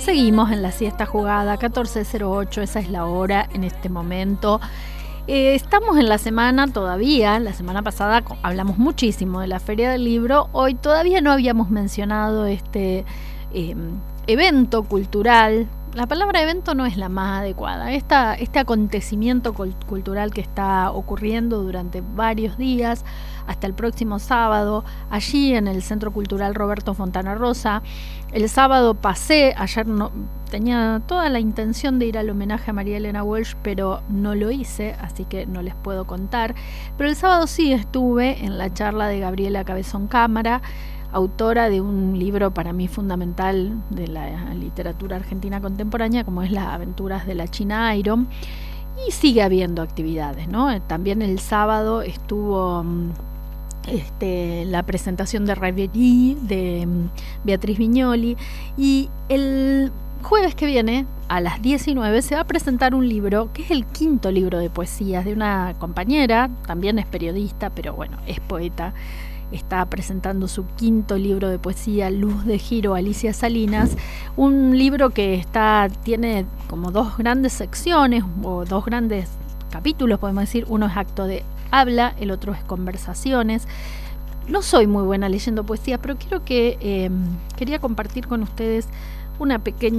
Seguimos en la siesta jugada, 14:08, esa es la hora en este momento. Estamos en la semana todavía, la semana pasada hablamos muchísimo de la Feria del Libro, hoy todavía no habíamos mencionado este evento cultural. La palabra evento no es la más adecuada. Este acontecimiento cultural que está ocurriendo durante varios días, hasta el próximo sábado, allí en el Centro Cultural Roberto Fontana Rosa. El sábado pasé, ayer tenía toda la intención de ir al homenaje a María Elena Walsh, pero no lo hice, así que no les puedo contar. Pero el sábado sí estuve en la charla de Gabriela Cabezón Cámara, autora de un libro para mí fundamental de la literatura argentina contemporánea, como es Las aventuras de la China Iron, y sigue habiendo actividades, ¿no? También el sábado estuvo la presentación de Reverie de Beatriz Viñoli, y el jueves que viene a las 19 se va a presentar un libro que es el quinto libro de poesías de una compañera, también es periodista, pero bueno, es poeta. Está presentando su quinto libro de poesía, Luz de Giro, Alicia Salinas, un libro que tiene como dos grandes secciones o dos grandes capítulos, podemos decir. Uno es acto de habla, el otro es conversaciones. No soy muy buena leyendo poesía, pero quería compartir con ustedes un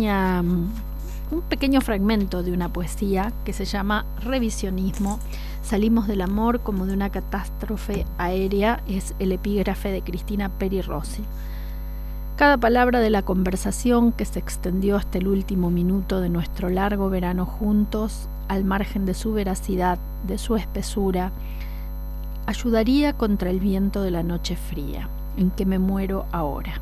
pequeño fragmento de una poesía que se llama Revisionismo. Salimos del amor como de una catástrofe aérea, es el epígrafe de Cristina Peri Rossi. Cada palabra de la conversación que se extendió hasta el último minuto de nuestro largo verano juntos, al margen de su veracidad, de su espesura, ayudaría contra el viento de la noche fría, en que me muero ahora.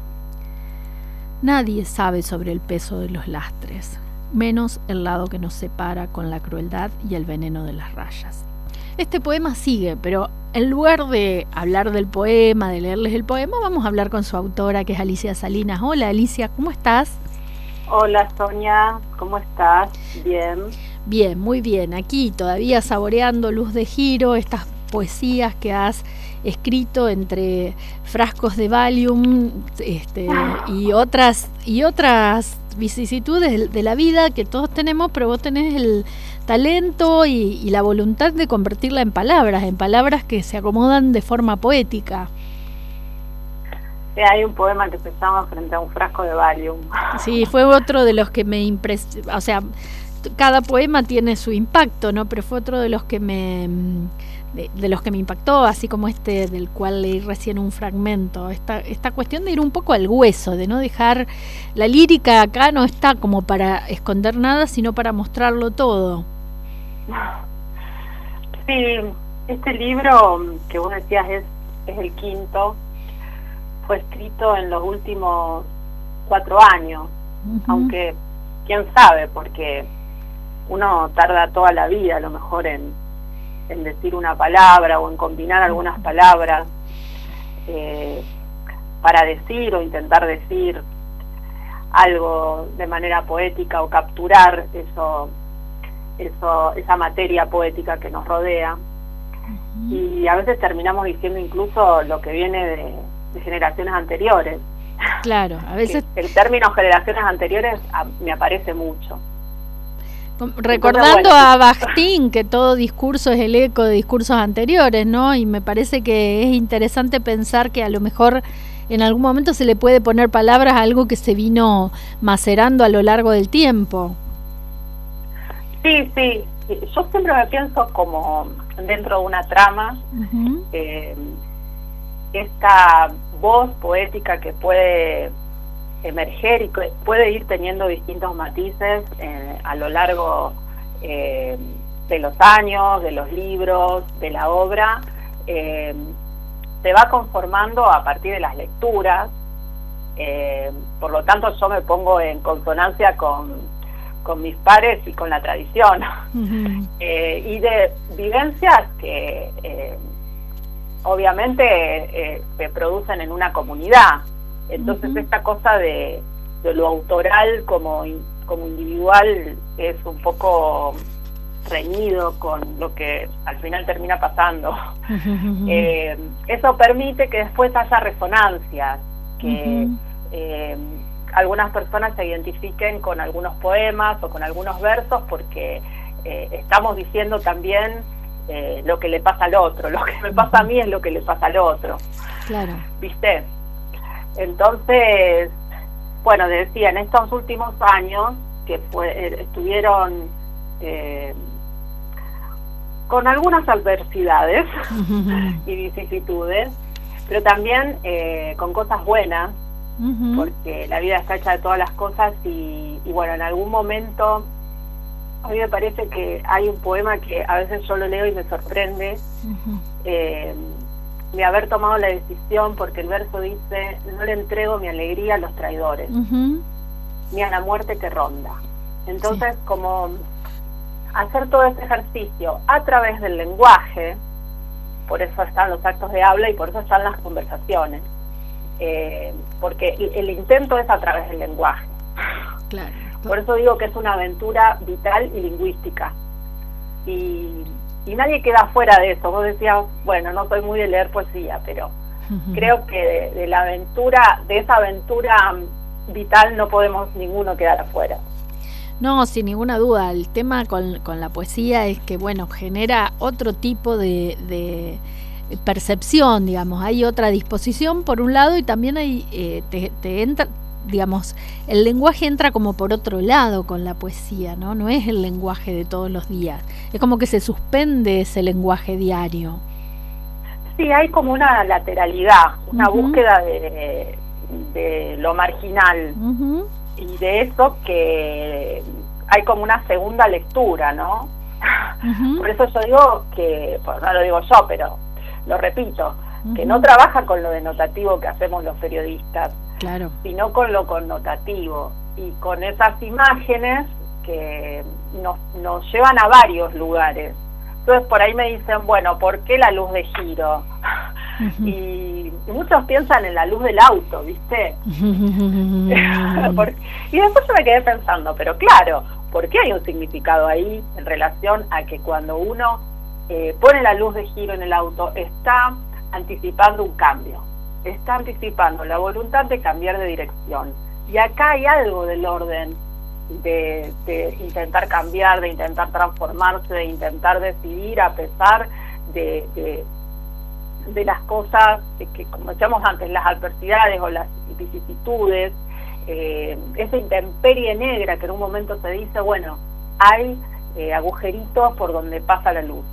Nadie sabe sobre el peso de los lastres, menos el lado que nos separa con la crueldad y el veneno de las rayas. Este poema sigue, pero en lugar de hablar del poema, de leerles el poema, vamos a hablar con su autora, que es Alicia Salinas. Hola, Alicia, ¿cómo estás? Hola, Sonia, ¿cómo estás? Bien. Bien, muy bien. Aquí todavía saboreando Luz de Giro, estas poesías que has escrito entre frascos de Valium y otras vicisitudes de la vida que todos tenemos, pero vos tenés el talento y la voluntad de convertirla en palabras que se acomodan de forma poética. Sí, hay un poema que se llama Frente a un frasco de Valium. Sí, fue otro de los que me impresionó, o sea, cada poema tiene su impacto, ¿no? Pero fue otro de los que me impactó, así como del cual leí recién un fragmento. Esta cuestión de ir un poco al hueso, de no dejar la lírica acá, no está como para esconder nada, sino para mostrarlo todo. Sí, este libro que vos decías es el quinto, fue escrito en los últimos 4 años, aunque quién sabe, porque uno tarda toda la vida a lo mejor en decir una palabra o en combinar algunas palabras para decir o intentar decir algo de manera poética o capturar esa materia poética que nos rodea. Y a veces terminamos diciendo incluso lo que viene de generaciones anteriores. Claro, a veces el término generaciones anteriores me aparece mucho. Recordando entonces, bueno, a Bakhtin, que todo discurso es el eco de discursos anteriores, ¿no? Y me parece que es interesante pensar que a lo mejor en algún momento se le puede poner palabras a algo que se vino macerando a lo largo del tiempo. Sí. Yo siempre me pienso como dentro de una trama, esta voz poética que puede emerger y que puede ir teniendo distintos matices a lo largo de los años, de los libros, de la obra, se va conformando a partir de las lecturas. Por lo tanto, yo me pongo en consonancia con mis pares y con la tradición, y de vivencias que obviamente se producen en una comunidad. Entonces esta cosa de lo autoral como individual es un poco reñido con lo que al final termina pasando. Eso permite que después haya resonancias, que algunas personas se identifiquen con algunos poemas o con algunos versos, porque estamos diciendo también lo que le pasa al otro. Lo que me pasa a mí es lo que le pasa al otro. Claro. ¿Viste? Entonces, bueno, decía, en estos últimos años que estuvieron con algunas adversidades y vicisitudes, pero también con cosas buenas, porque la vida está hecha de todas las cosas y bueno, en algún momento a mí me parece que hay un poema que a veces yo lo leo y me sorprende, de haber tomado la decisión, porque el verso dice: no le entrego mi alegría a los traidores, ni a la muerte que ronda. Entonces, como hacer todo ese ejercicio a través del lenguaje, por eso están los actos de habla y por eso están las conversaciones, porque el intento es a través del lenguaje. Claro. Por eso digo que es una aventura vital y lingüística. Y nadie queda fuera de eso. Vos decías, bueno, no soy muy de leer poesía, pero creo que de la aventura, de esa aventura vital, no podemos ninguno quedar afuera. No, sin ninguna duda. El tema con la poesía es que, bueno, genera otro tipo de percepción, digamos. Hay otra disposición por un lado y también hay te entra, digamos, el lenguaje entra como por otro lado con la poesía, ¿no? No es el lenguaje de todos los días. Es como que se suspende ese lenguaje diario. Sí, hay como una lateralidad, una búsqueda de lo marginal. Y de eso que hay como una segunda lectura, ¿no? Por eso yo digo que, pues no lo digo yo, pero lo repito, que no trabaja con lo denotativo que hacemos los periodistas, claro, sino con lo connotativo y con esas imágenes que nos llevan a varios lugares. Entonces por ahí me dicen, bueno, ¿por qué la luz de giro? Y muchos piensan en la luz del auto, ¿viste? Y después yo me quedé pensando, pero claro, ¿por qué hay un significado ahí en relación a que cuando uno pone la luz de giro en el auto, está anticipando un cambio, está anticipando la voluntad de cambiar de dirección? Y acá hay algo del orden de intentar cambiar, de intentar transformarse, de intentar decidir a pesar de las cosas que, como decíamos antes, las adversidades o las vicisitudes, esa intemperie negra que en un momento se dice, bueno, hay agujeritos por donde pasa la luz.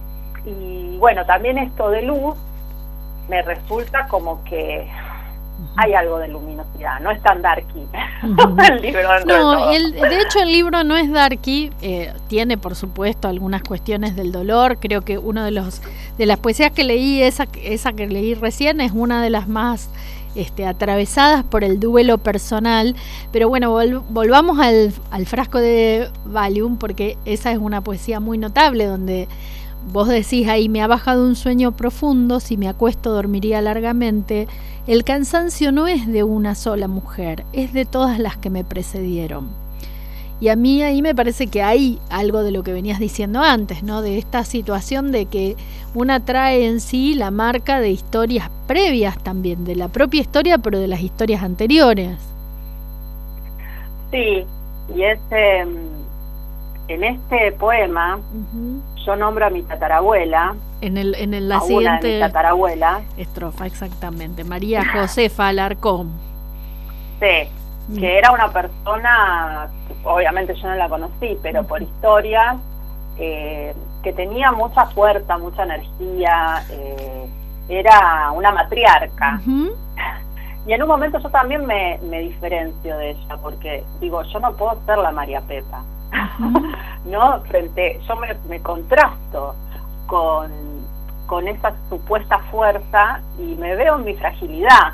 Y bueno, también esto de luz me resulta como que hay algo de luminosidad, no es tan darky el libro. No, de hecho el libro no es darky, tiene por supuesto algunas cuestiones del dolor. Creo que uno de las poesías que leí, esa que leí recién, es una de las más atravesadas por el duelo personal. Pero bueno, volvamos al frasco de Valium, porque esa es una poesía muy notable, donde vos decís ahí: me ha bajado un sueño profundo, si me acuesto dormiría largamente. El cansancio no es de una sola mujer, es de todas las que me precedieron. Y a mí ahí me parece que hay algo de lo que venías diciendo antes, ¿no? De esta situación de que una trae en sí la marca de historias previas también, de la propia historia, pero de las historias anteriores. Sí, y en este poema yo nombro a mi tatarabuela, en la a siguiente una de mi tatarabuela, estrofa, exactamente, María Josefa Alarcón. Sí, que era una persona, obviamente yo no la conocí, pero por historias, que tenía mucha fuerza, mucha energía, era una matriarca. Y en un momento yo también me diferencio de ella, porque digo, yo no puedo ser la María Pepa. No, yo me contrasto con esa supuesta fuerza y me veo en mi fragilidad.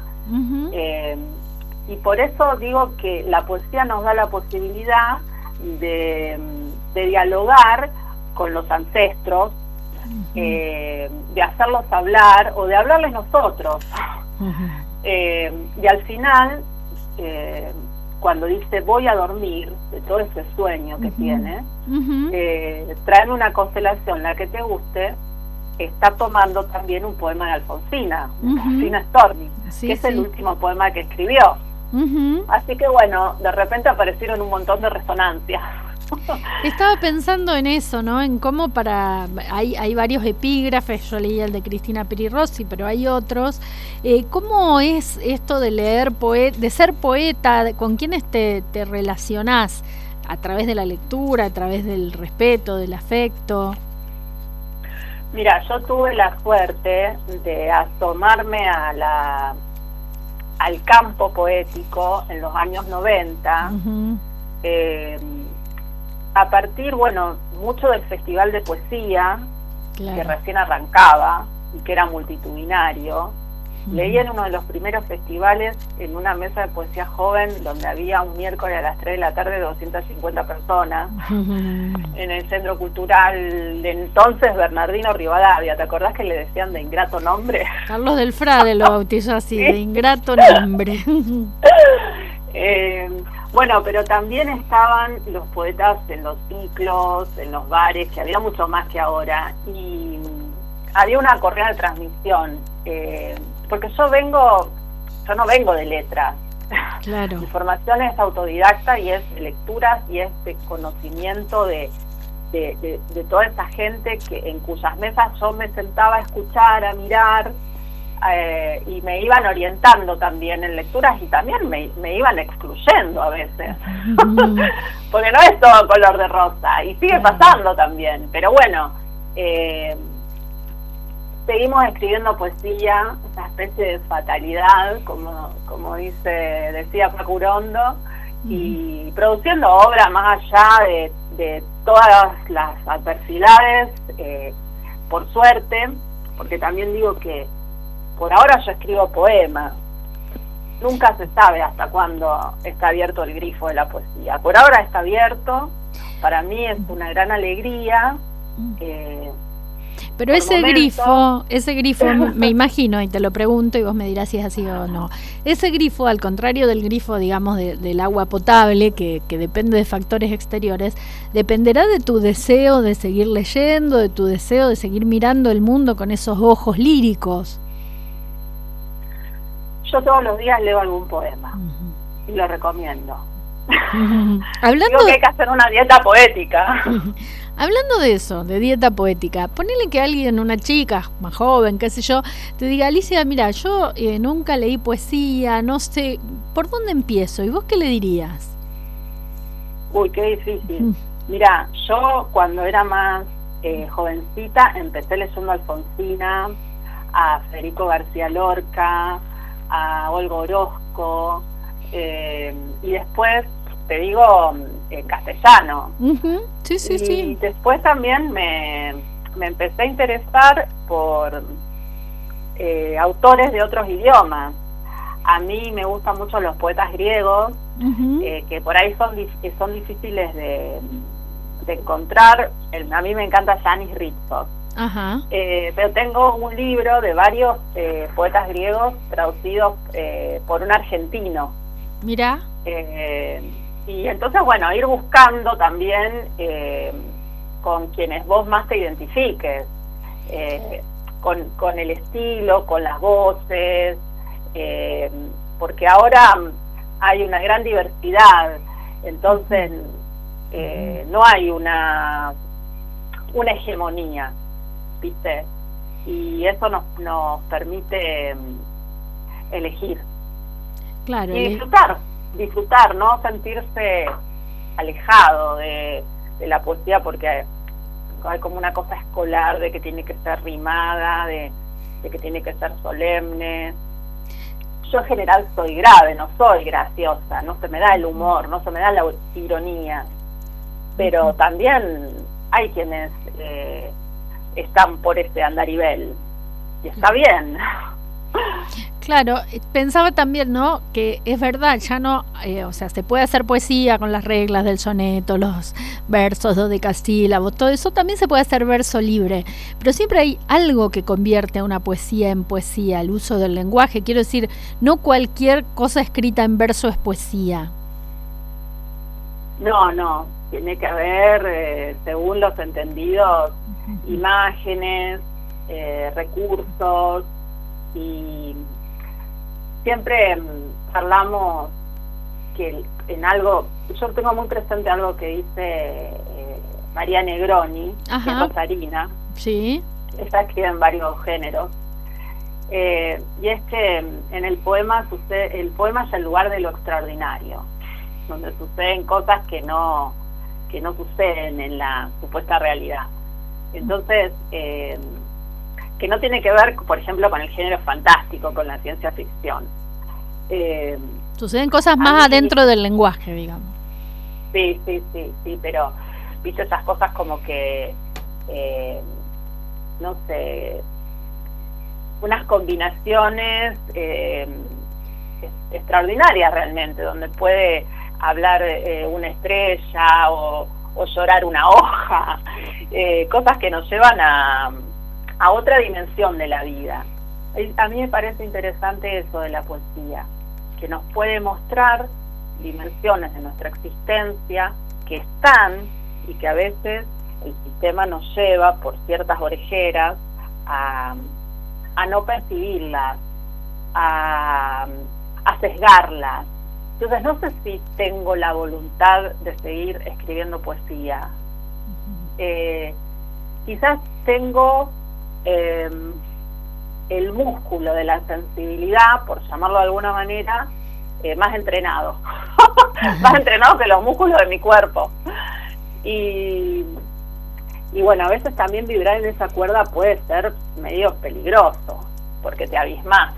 Y por eso digo que la poesía nos da la posibilidad de dialogar con los ancestros, de hacerlos hablar o de hablarles nosotros. Y al final, cuando dice voy a dormir, de todo ese sueño que tiene, traerme una constelación, la que te guste, está tomando también un poema de Alfonsina, Alfonsina Storni, que es el último poema que escribió. Así que bueno, de repente aparecieron un montón de resonancias. Estaba pensando en eso, ¿no? En cómo hay varios epígrafes, yo leí el de Cristina Peri Rossi, pero hay otros. ¿Cómo es esto de leer, de ser poeta? ¿Con quiénes te relacionás? ¿A través de la lectura, a través del respeto, del afecto? Mira, yo tuve la suerte de asomarme al campo poético en los años 90, a partir, mucho del Festival de Poesía, claro, que recién arrancaba y que era multitudinario. Leí en uno de los primeros festivales, en una mesa de poesía joven, donde había un miércoles a las 3 de la tarde 250 personas, en el Centro Cultural de entonces Bernardino Rivadavia. ¿Te acordás que le decían de ingrato nombre? Carlos del Frade lo bautizó así, ¿sí? De ingrato nombre. Pero también estaban los poetas en los ciclos, en los bares, que había mucho más que ahora, y había una correa de transmisión, porque yo no vengo de letras. Claro. Mi formación es autodidacta y es de lecturas y es de conocimiento de toda esa gente en cuyas mesas yo me sentaba a escuchar, a mirar, y me iban orientando también en lecturas y también me iban excluyendo a veces, porque no es todo color de rosa y sigue pasando también, pero bueno, seguimos escribiendo poesía, esa especie de fatalidad, como decía Facu Urondo, y produciendo obra más allá de todas las adversidades, por suerte, porque también digo que por ahora yo escribo poemas. Nunca se sabe hasta cuándo está abierto el grifo de la poesía. Por ahora está abierto. Para mí es una gran alegría. Pero ese grifo, me imagino, y te lo pregunto y vos me dirás si es así o no. Ese grifo, al contrario del grifo, digamos, del agua potable, que depende de factores exteriores, dependerá de tu deseo de seguir leyendo, de tu deseo de seguir mirando el mundo con esos ojos líricos. Yo todos los días leo algún poema y lo recomiendo. Digo que hay que hacer una dieta poética. Hablando de eso, de dieta poética, ponele que alguien, una chica más joven, qué sé yo, te diga: Alicia, mira, yo nunca leí poesía, no sé, ¿por dónde empiezo? ¿Y vos qué le dirías? Uy, qué difícil. Mira, yo cuando era más jovencita empecé leyendo a Alfonsina, a Federico García Lorca, a Olga Orozco, y después, te digo, en castellano. Sí. Y después también me empecé a interesar por autores de otros idiomas. A mí me gustan mucho los poetas griegos, que por ahí son difíciles de encontrar. A mí me encanta Yanis Ritsos. Pero tengo un libro de varios poetas griegos traducidos por un argentino. Mira. Y entonces, ir buscando también con quienes vos más te identifiques, con el estilo, con las voces, porque ahora hay una gran diversidad, entonces no hay una hegemonía, ¿viste? Y eso nos permite elegir. Claro. Y disfrutar, no sentirse alejado de la poesía, porque hay como una cosa escolar de que tiene que ser rimada, de que tiene que ser solemne. Yo en general soy grave, no soy graciosa, no se me da el humor, no se me da la ironía, pero también hay quienes están por ese andarivel y está bien. Claro, pensaba también, ¿no?, que es verdad, ya no, se puede hacer poesía con las reglas del soneto, los versos dodecasílabos, todo eso también se puede hacer verso libre, pero siempre hay algo que convierte a una poesía en poesía, el uso del lenguaje. Quiero decir, no cualquier cosa escrita en verso es poesía. No, tiene que haber, según los entendidos, imágenes, recursos, y siempre charlamos que en algo, yo tengo muy presente algo que dice María Negroni, que es rosarina. Sí. Ella escribe en varios géneros. Y es que en el poema el poema es el lugar de lo extraordinario, donde suceden cosas que no suceden en la supuesta realidad. Entonces, que no tiene que ver, por ejemplo, con el género fantástico, con la ciencia ficción. Suceden cosas más adentro del lenguaje, digamos. Sí, pero viste esas cosas como que, no sé, unas combinaciones extraordinarias realmente, donde puede hablar una estrella o llorar una hoja, cosas que nos llevan a otra dimensión de la vida. A mí me parece interesante eso de la poesía, que nos puede mostrar dimensiones de nuestra existencia que están y que a veces el sistema nos lleva por ciertas orejeras a no percibirlas, a sesgarlas. Entonces no sé si tengo la voluntad de seguir escribiendo poesía. Quizás tengo el músculo de la sensibilidad, por llamarlo de alguna manera, más entrenado. Más entrenado que los músculos de mi cuerpo. Y bueno, a veces también vibrar en esa cuerda puede ser medio peligroso, porque te abismás.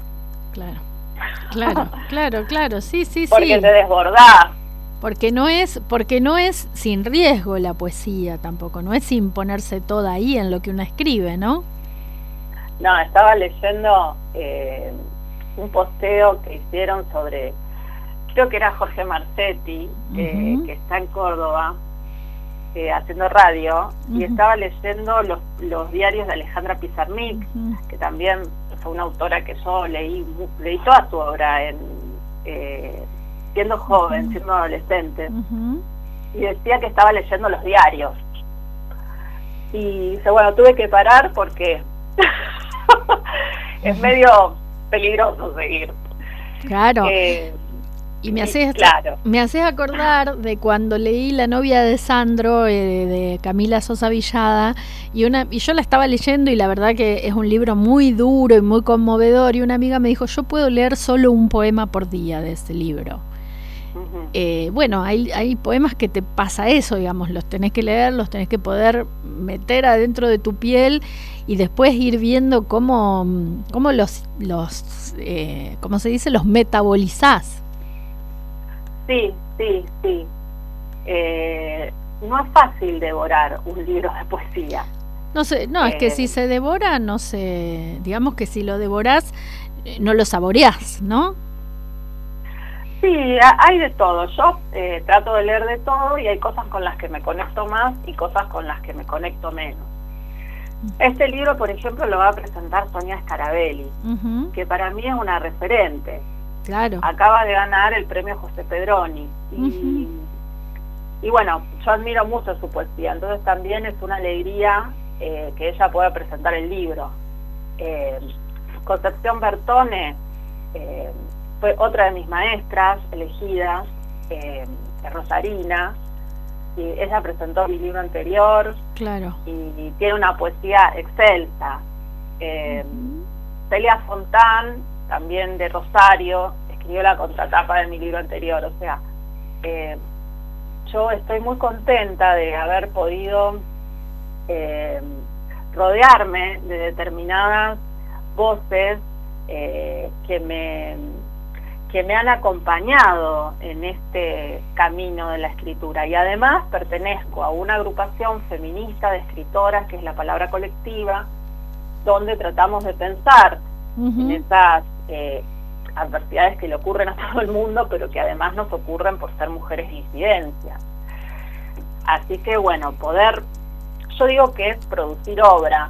Claro, sí. Porque te desbordás. Porque no es sin riesgo la poesía tampoco, no es sin ponerse toda ahí en lo que uno escribe, ¿no? No, estaba leyendo un posteo que hicieron sobre, creo que era Jorge Marchetti, que está en Córdoba, haciendo radio, y estaba leyendo los diarios de Alejandra Pizarnik, que también fue una autora que yo leí toda su obra siendo joven, siendo adolescente, y decía que estaba leyendo los diarios. Y dice, bueno, tuve que parar porque es medio peligroso seguir. Claro. Y me haces acordar de cuando leí La novia de Sandro, de Camila Sosa Villada, y yo la estaba leyendo y la verdad que es un libro muy duro y muy conmovedor, y una amiga me dijo, yo puedo leer solo un poema por día de ese libro. Bueno, hay poemas que te pasa eso, digamos, los tenés que leer, los tenés que poder meter adentro de tu piel y después ir viendo cómo los ¿cómo se dice? Los metabolizás. Sí. No es fácil devorar un libro de poesía. Es que si se devora, no sé, digamos que si lo devorás, no lo saboreás, ¿no? Sí, hay de todo. Yo trato de leer de todo y hay cosas con las que me conecto más y cosas con las que me conecto menos. Este libro, por ejemplo, lo va a presentar Sonia Scarabelli, que para mí es una referente. Claro. Acaba de ganar el premio José Pedroni. Y bueno, yo admiro mucho su poesía, entonces también es una alegría que ella pueda presentar el libro. Concepción Bertone fue otra de mis maestras elegidas, rosarina, y ella presentó mi libro anterior. Claro. Y tiene una poesía excelsa. Celia Fontán, también de Rosario, escribió la contratapa de mi libro anterior. O sea, yo estoy muy contenta de haber podido rodearme de determinadas voces que me han acompañado en este camino de la escritura, y además pertenezco a una agrupación feminista de escritoras que es La Palabra Colectiva, donde tratamos de pensar en esas adversidades que le ocurren a todo el mundo, pero que además nos ocurren por ser mujeres disidencias. Así que bueno, yo digo que es producir obra,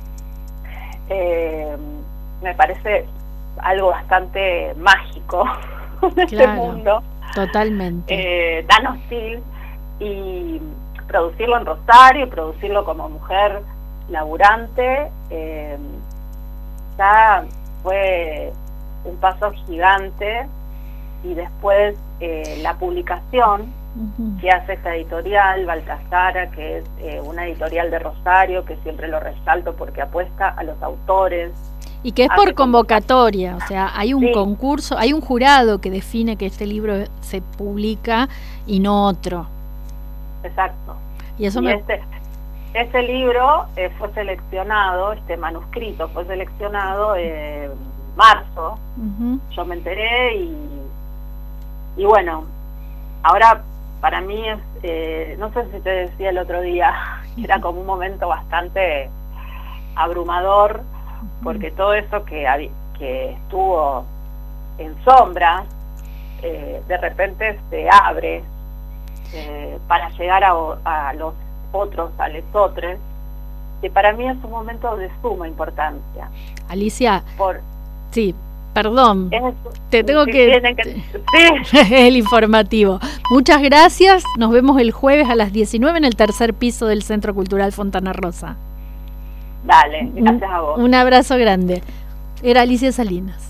me parece algo bastante mágico en este mundo. Totalmente. Tan hostil, y producirlo en Rosario, y producirlo como mujer laburante, ya fue un paso gigante, y después la publicación que hace esta editorial, Baltasara, que es una editorial de Rosario, que siempre lo resalto porque apuesta a los autores. Y que es por convocatoria, o sea, hay un concurso, hay un jurado que define que este libro se publica y no otro. Exacto. Y eso este libro fue seleccionado, este manuscrito fue seleccionado en marzo. Yo me enteré y bueno, ahora para mí es, no sé si te decía el otro día, era como un momento bastante abrumador, porque todo eso que estuvo en sombra, de repente se abre para llegar a los otros, a lesotres, que para mí es un momento de suma importancia. Alicia, sí, perdón, te tengo sí. El informativo. Muchas gracias, nos vemos el jueves a las 19 en el tercer piso del Centro Cultural Fontana Rosa. Dale, gracias a vos. Un abrazo grande. Era Alicia Salinas.